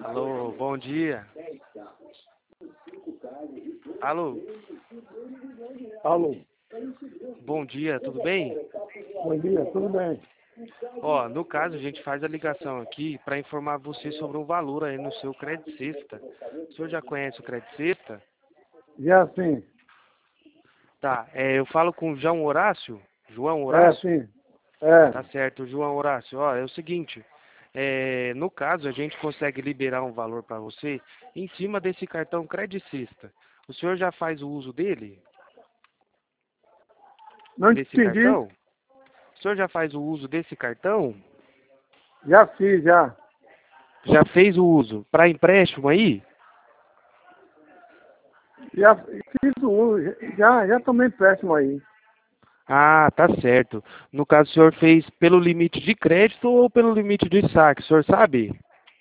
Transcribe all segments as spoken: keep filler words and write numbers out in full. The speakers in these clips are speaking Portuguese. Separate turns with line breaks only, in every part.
Alô, bom dia. Alô,
Alô,
bom dia, tudo bem?
bom dia, tudo bem?
Ó, no caso, a gente faz a ligação aqui para informar você sobre um valor aí no seu Crédito Sexta. O senhor já conhece o Crédito Sexta?
Já sim,
Tá, é, eu falo com o João Horácio? João
é
Horácio?
sim, é.
Tá certo, João Horácio. Ó, é o seguinte, é, no caso, a gente consegue liberar um valor para você em cima desse cartão Crédito Sexta. O senhor já faz o uso dele?
Não
Desse
entendi,
cartão? O senhor já faz o uso desse cartão?
já fiz, já.
Já fez o uso para empréstimo aí?
Já fiz o uso, já, já tomei empréstimo aí.
Ah, tá certo. No caso, o senhor fez pelo limite de crédito ou pelo limite de saque? O senhor sabe?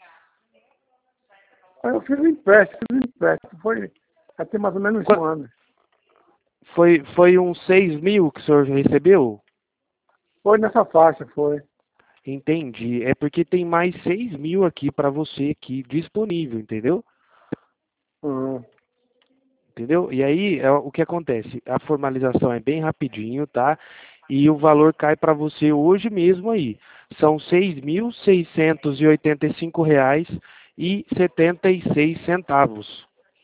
Aí eu fiz o empréstimo, fiz o empréstimo, foi até mais ou menos um
Qua-
ano.
Foi, foi uns seis mil que o senhor recebeu?
Foi nessa faixa, foi.
Entendi. É porque tem mais seis mil aqui para você aqui disponível, entendeu?
Uhum.
Entendeu? E aí, é, o que acontece? A formalização é bem rapidinho, tá? E o valor cai para você hoje mesmo aí. São seis mil seiscentos e oitenta e cinco reais e setenta e seis centavos.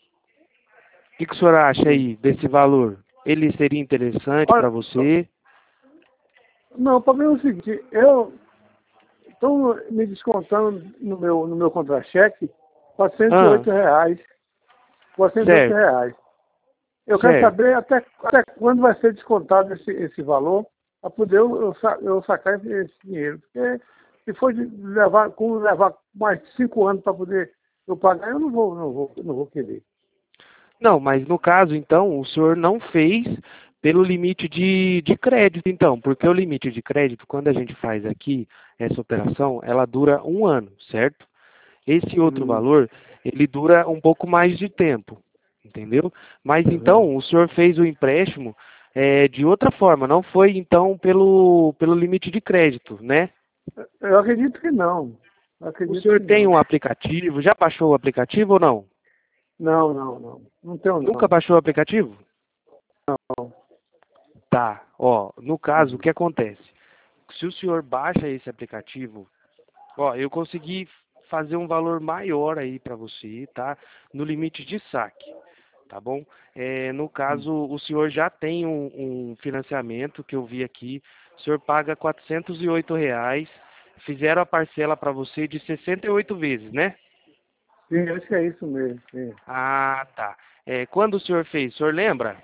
O que, que o senhor acha
Sim.
aí desse valor? Ele seria interessante
Olha,
para você?
não, o problema é o seguinte, eu estou me descontando no meu, no meu contra-cheque quatrocentos e
Ah,
oito reais. quatrocentos e oito
certo,
reais. Eu quero
certo.
saber até, até quando vai ser descontado esse, esse valor para poder eu, eu, sa- eu sacar esse, esse dinheiro. Porque se for de levar, como levar mais cinco anos para poder eu pagar, eu não vou, não vou, não vou querer.
Não, mas no caso, então, o senhor não fez pelo limite de, de crédito, então, porque o limite de crédito, quando a gente faz aqui essa operação, ela dura um ano, certo? Esse outro
Hum,
valor, ele dura um pouco mais de tempo, entendeu? Mas
uhum.
então, o senhor fez o empréstimo é, de outra forma, não foi então pelo, pelo limite de crédito, né?
Eu acredito que não. Eu
O
acredito
senhor
que
tem
não.
um aplicativo, já baixou o aplicativo ou não?
Não, não, não. Não tenho
Nunca
não.
baixou o aplicativo?
Não.
Tá, ó, no caso, o
Uhum.
que acontece? Se o senhor baixa esse aplicativo, ó, eu consegui fazer um valor maior aí para você, tá? No limite de saque, tá bom? É, no caso, o senhor já tem um, um financiamento que eu vi aqui, o senhor paga quatrocentos e oito reais, fizeram a parcela para você de sessenta e oito vezes, né?
Sim, acho que é isso mesmo. Sim.
Ah, tá. É, quando o senhor fez, o senhor lembra?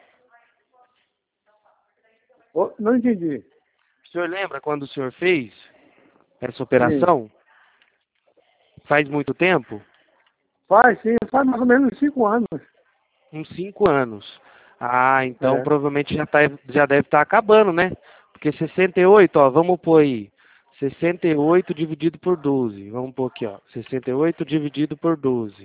Ô, não entendi.
O senhor lembra quando o senhor fez essa
Sim.
operação? Faz muito tempo?
Faz, sim, faz mais ou menos cinco anos.
Uns cinco anos. Ah, então
É.
provavelmente já, tá, já deve estar acabando, né? Porque sessenta e oito, ó, vamos pôr aí. sessenta e oito dividido por doze. Vamos pôr aqui, ó. sessenta e oito dividido por doze.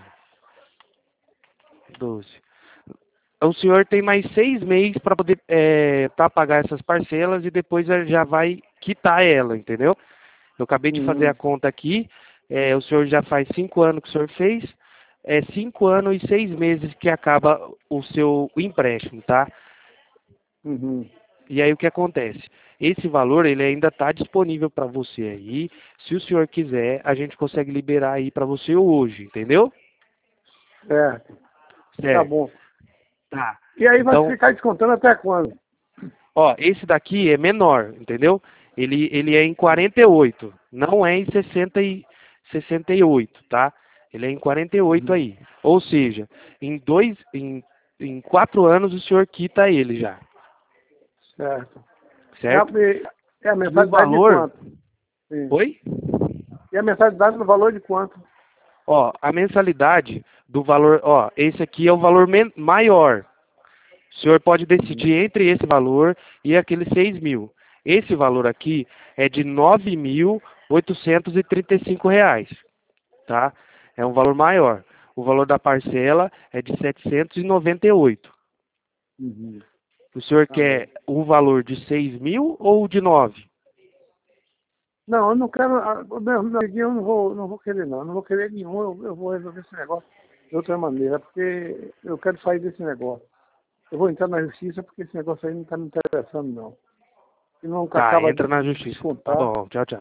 doze. O senhor tem mais seis meses para poder é, para pagar essas parcelas e depois já vai quitar ela, entendeu? Eu acabei de fazer a
Uhum.
conta aqui. É, o senhor já faz cinco anos que o senhor fez. É cinco anos e seis meses que acaba o seu empréstimo, tá?
Uhum.
E aí o que acontece? Esse valor ele ainda está disponível para você aí. Se o senhor quiser, a gente consegue liberar aí para você hoje, entendeu?
Certo. Tá
Certo.
bom.
Tá.
E aí vai
Então,
ficar descontando até quando?
ó, esse daqui é menor, entendeu? Ele, ele é em quarenta e oito, não é em sessenta e, sessenta e oito, tá? Ele é em quarenta e oito
Uhum.
aí. Ou seja, em dois, em, em quatro anos o senhor quita ele já,
Certo. É a,
certo?
é a
E o
mensalidade de
valor,
quanto? Sim.
oi?
E a mensalidade no valor de quanto?
Ó, a mensalidade do valor, ó, esse aqui é o valor men- maior. O senhor pode
Uhum.
decidir entre esse valor e aquele seis mil. Esse valor aqui é de nove mil oitocentos e trinta e cinco reais, tá? É um valor maior. O valor da parcela é de setecentos e noventa e oito.
Uhum.
O senhor
Tá bom.
quer o valor de seis mil ou de nove?
Não, eu não quero, ah, meu, meu amiguinho, eu não vou, não vou querer não, eu não vou querer nenhum, eu, eu vou resolver esse negócio de outra maneira, porque eu quero sair desse negócio. Eu vou entrar na justiça porque esse negócio aí não está me interessando não. Se não
Tá,
acaba de
entra na justiça. Tá
descontar.
bom, tchau, tchau.